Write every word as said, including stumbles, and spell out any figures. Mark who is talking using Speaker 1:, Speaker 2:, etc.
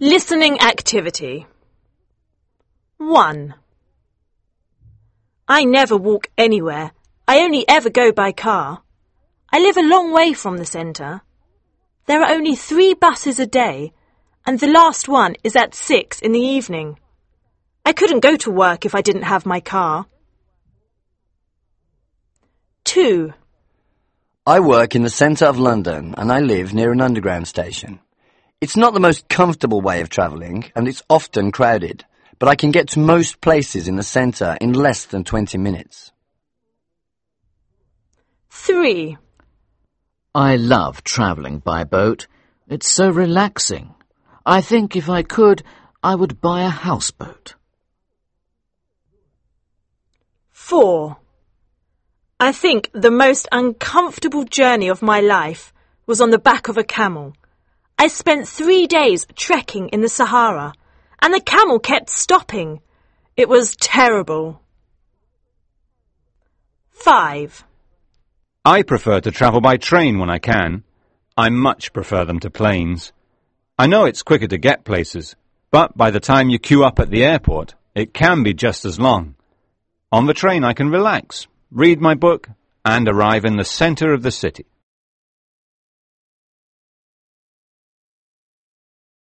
Speaker 1: Listening activity. one. I never walk anywhere. I only ever go by car. I live a long way from the centre. There are only three buses a day, and the last one is at six in the evening. I couldn't go to work if I didn't have my car. two.
Speaker 2: I work in the centre of London and I live near an underground station. It's not the most comfortable way of travelling and it's often crowded, but I can get to most places in the centre in less than twenty minutes.
Speaker 1: three.
Speaker 3: I love travelling by boat. It's so relaxing. I think if I could, I would buy a houseboat.
Speaker 1: four. I think the most uncomfortable journey of my life was on the back of a camel. I spent three days trekking in the Sahara, and the camel kept stopping. It was terrible. five.
Speaker 4: I prefer to travel by train when I can. I much prefer them to planes. I know it's quicker to get places, but by the time you queue up at the airport, it can be just as long. On the train I can relax, read my book, and arrive in the centre of the city.